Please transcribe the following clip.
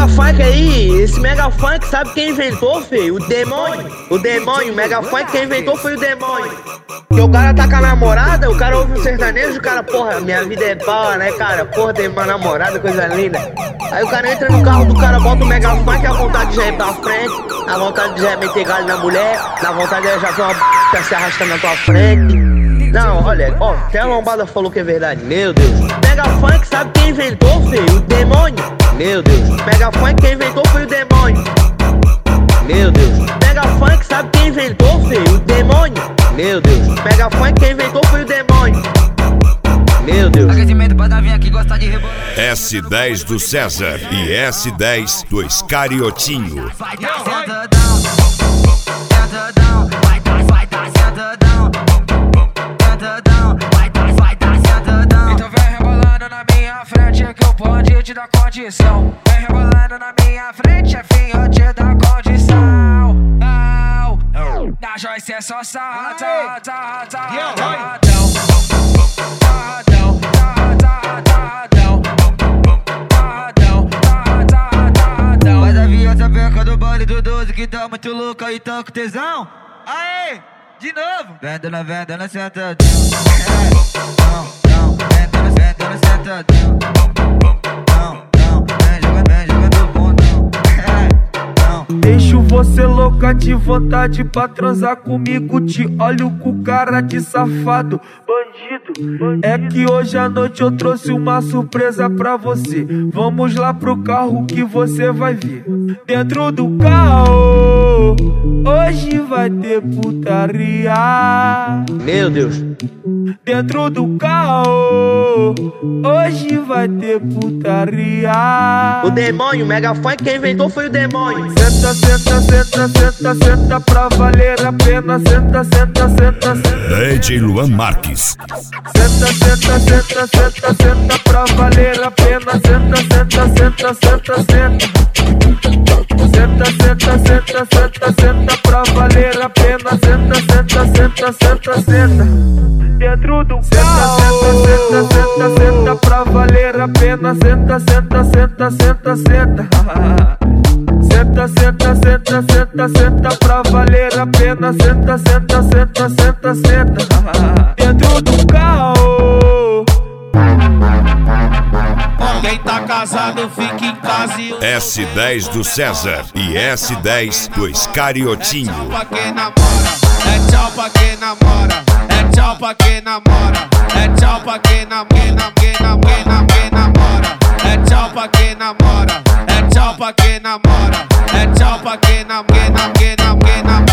mega funk aí, esse mega funk, sabe quem inventou, feio? O demônio. O demônio, o mega funk, quem inventou foi o demônio. Porque o cara tá com a namorada, o cara ouve um sertanejo, o cara, porra, minha vida é boa, né, cara? Porra, tem uma namorada, coisa linda. Aí o cara entra no carro do cara, bota o mega funk, a vontade já é ir pra frente, a vontade já é meter galho na mulher, a vontade já ver uma b*** se arrastando na tua frente. Não, olha, ó, até a lombada falou que é verdade, meu Deus. Mega funk, sabe quem inventou, feio? O demônio. Meu Deus. Mega funk, quem inventou foi o demônio. Meu Deus. Mega funk, sabe quem inventou, feio? O demônio. Meu Deus. Mega funk, quem inventou foi o demônio. Meu Deus. Aquecimento pra vir aqui gosta de rebolar. S10 do César e S10 do Iscariotinho. Vai tá sentadão, sentadão, vai tá sentadão, sentadão, vai tá sentadão. Então vem rebolando na minha frente que o bonde te dá condição. Vem rebolando na minha frente, chefinho te dá condição. Na Joyce é só sarradão, sarradão. Mas a viota peca do baile do 12 que tá muito louca e tá com tesão. Aê, de novo. Vendendo, sentadão. Não, vendendo, sentadão. Não, vem jogando bundão. Deixo você louca de vontade pra transar comigo. Te olho com cara de safado, bandido. É que hoje à noite eu trouxe uma surpresa pra você. Vamos lá pro carro que você vai ver. Dentro do carro, hoje vai ter putaria. Meu Deus. Dentro do carro, hoje vai ter putaria. O demônio, o mega funk, quem inventou foi o demônio. Senta pra valer a pena. Senta. DJ Luan Marques. Senta pra valer a pena. Senta. Senta pra valer a pena. Senta. Dentro do carro. Senta pra valer a pena. Senta. Senta pra valer a pena. Senta. Dentro do carro. Quem tá casado fica em casa e S10 do César e S10 do Iscariotinho. pra quem namora, é tchau pra quem namora, é tchau pra quem namora, é tchau pra quem namora, é tchau pra quem namora, é tchau pra quem namora, é tchau pra quem namora.